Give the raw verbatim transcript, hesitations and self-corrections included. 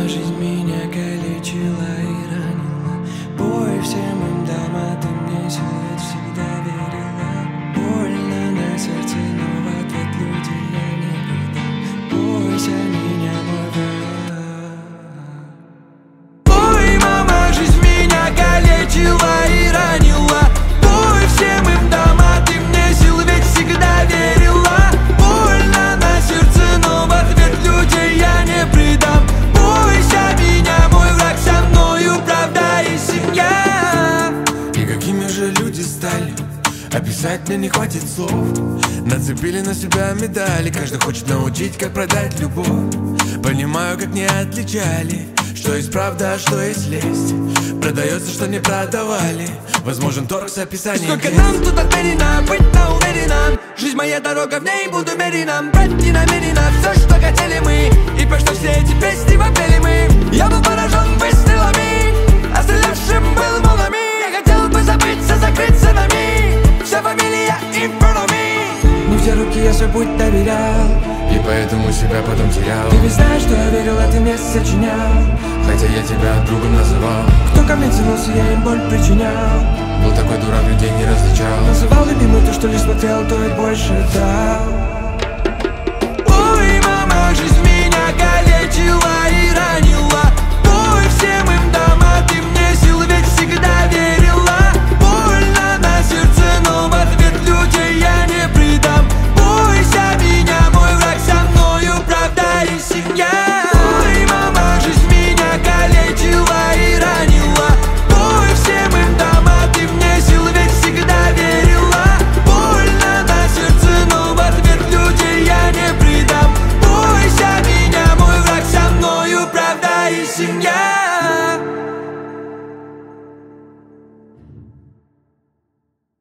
мама, жизнь меня калечила и ранила. Бой всем им дам, а ты мне силы всегда верила. Больно на сердце, но в ответ люди я не предам. Бойся меня, мой враг. Ой, мама, жизнь меня калечила и ранила. Бой всем им дам, а ты мне силы ведь всегда верила. Больно на сердце, но в ответ людей я не предам. Бойся меня, мой враг, со мною правда и семья. И какими же люди стали? Описать мне не хватит слов. Нацепили на себя медали. Каждый хочет научить, как продать любовь. Понимаю, как не отличали, что есть правда, а что есть лесть. Продается, что не продавали. Возможен торг с описанием. Сколько нам тут отмерено, быть на уверенном. Жизнь моя дорога, в ней буду меренным. Брать не намерено все, что хотели мы. И по что все эти песни вопели мы. Я был поражен выстрелами, а стрелявшим был молами. Я хотел бы забыться, закрыться нами. Вся фамилия in front of me. Не все руки я свой путь доверял, и поэтому себя потом терял. Ты ведь знаешь, что я верил, а ты мне сочинял. Хотя я тебя другом называл. Кто ко мне тянулся, я им боль причинял. Был такой дурак, людей не различал. Называл любимый, то, что лишь смотрел, то и больше дал. Ой, мама, жизнь меня калечила и ранила. Бой всем им дам, а ты мне силы ведь всегда верила. Больно на сердце, но в ответ людей я не предам. Бойся меня, мой враг, со мною правда и семья. Ой, мама, жизнь меня калечила и ранила. Бой всем им дам, а ты мне силы ведь всегда верила. Больно на сердце, но в ответ людей я не предам. Бойся меня, мой враг, со мною правда и семья.